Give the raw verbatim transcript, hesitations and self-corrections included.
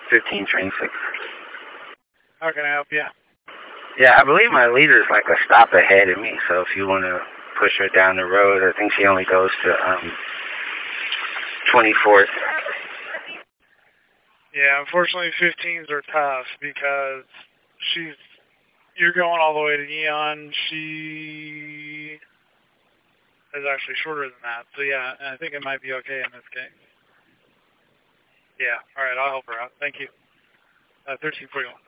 fifteen train six. How can I help you? Yeah, I believe my leader is like a stop ahead of me, so if you want to push her down the road, I think she only goes to um twenty-fourth. Yeah, unfortunately fifteens are tough because she's, you're going all the way to Eon. She is actually shorter than that. So yeah, I think it might be okay in this case. Yeah, alright, I'll help her out. Thank you. Uh, thirteen forty-one.